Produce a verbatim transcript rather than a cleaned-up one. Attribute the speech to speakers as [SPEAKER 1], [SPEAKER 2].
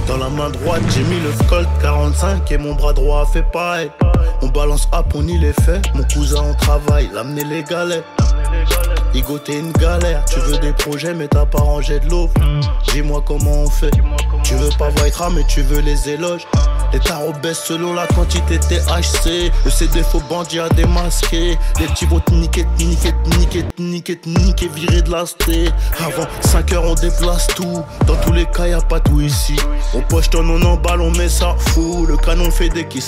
[SPEAKER 1] Dans la main droite, j'ai mis le Colt quarante-cinq et mon bras droit a fait pareil. On balance up, on y les fait. Mon cousin on travaille, l'amener les galets. Igo t'es une galère, tu veux des projets mais t'as pas rangé de l'eau. Dis-moi comment on fait. Tu veux pas Vitra mais tu veux les éloges. Les tarots baissent selon la quantité T H C. Le C D faux bandit à démasquer. Les petits vont te niquer, niquer, niquer, niquer, niquer, virer de la sté. Avant cinq heures on déplace tout. Dans tous les cas y'a pas tout ici. On poche ton on emballe, on met ça fou. Le canon fait des kisses.